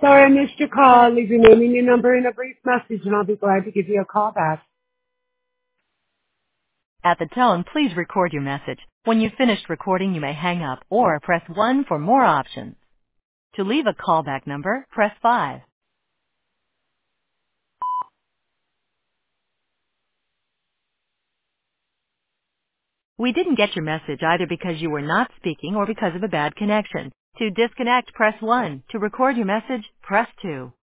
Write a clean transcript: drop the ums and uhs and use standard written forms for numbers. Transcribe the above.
Sorry I missed your call. Leave your name and your number in a brief message and I'll be glad to give you a call back. At the tone, please record your message. When you've finished recording, you may hang up or press 1 for more options. To leave a callback number, press 5. We didn't get your message either because you were not speaking or because of a bad connection. To disconnect, press 1. To record your message, press 2.